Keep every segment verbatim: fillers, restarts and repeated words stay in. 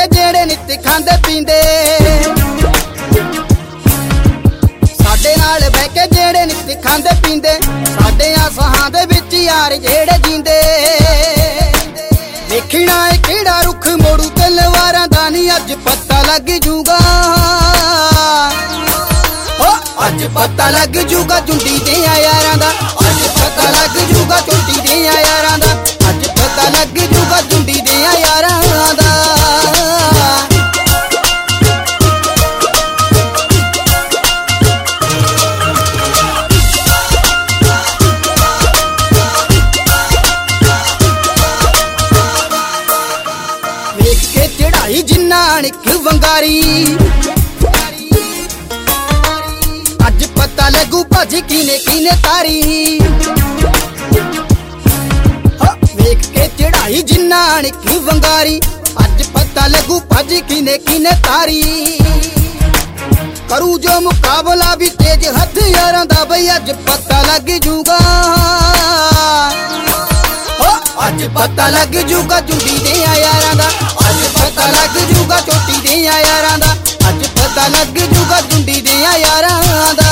के जेड़े नित खांदे पींदे, साडे नाल बह के जेड़े नित खांदे पींदे, साडे आसां दे विच यार जेड़े जींदे। देखना है केड़ा रुख मोड़ू तलवारां दा नी अज पता लग जूगा, अज पता लग जूगा झुंडी दे यारां दा, अज पता लग जूगा झुंडी दे यारां दा, अज पता लग जूगा झुंडी दे यारां दा। वेख के चढ़ाई जिन्ना निक वंगारी, अज पता लगू भाजी कीने कीने तारी। वेख के चढ़ाई जिन्ना निकी वंगारी, अज पता लगू भाजी कीने कीने तारी। करू जो मुकाबला भी तेज हथियारां दा बई अज पता लग जूगा, अज पता लग जूगा झुंडी दे यारां दा, अज पता लग जूगा चोटी दे यारां दा, अज पता लग जूगा झुंडी दे यारां दा।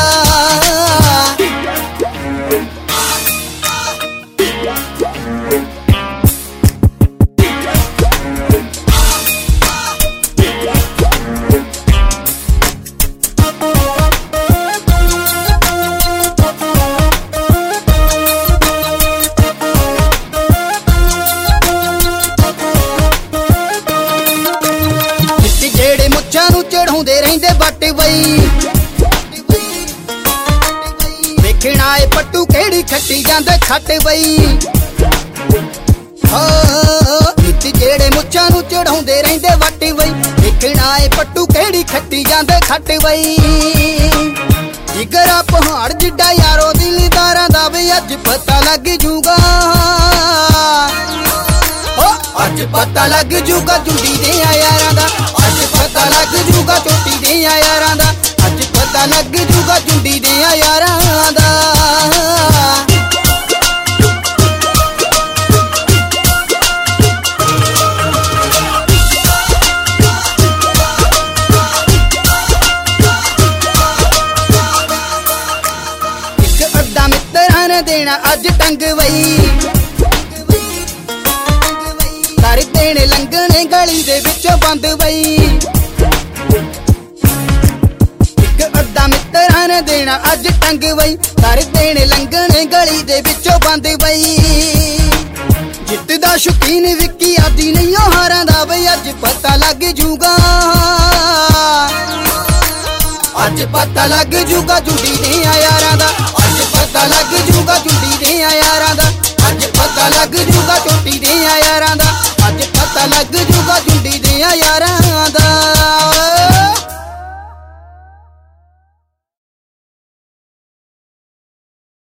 जेड़े मुच्छां नूं चढ़ाउंदे रहिंदे बट बई, वेखना ए पट्टू केड़ी खट्टी जांदे खट बई। नित जेड़े मुच्छां नूं चढ़ाउंदे रहिंदे बट बई, वेखना ए पट्टू केड़ी खट्टी जांदे खट बई। जिगरा पहाड़ जिड्डा यारो दिलदारां दा वे अज पता लग जूगा, अज पता लग जूगा झुंडी दे यारां दा, अज पता लग जूगा चोटी दे यारां दा, अज पता लग जूगा झुंडी दे यारां दा। इक अड्डा मित्तरां ने देना अज टंग वई, कर देने लंघने गली दे विचों बंद बई। इक अड्डा मित्तरां ने देना अज टंग बई, कर देने लंघने गली दे विचों बंद बई। जित दा शौकीन विक्की आदि नहीं हारां दा बई अज पता लग जूगा, अज पता लग जूगा झुंडी दे यारां दा, अज पता लग जूगा झुंडी दे यारां दा, अज पता लग जूगा चोटी दे यारां दा, अज पता लग जूगा झुंडी दे यारां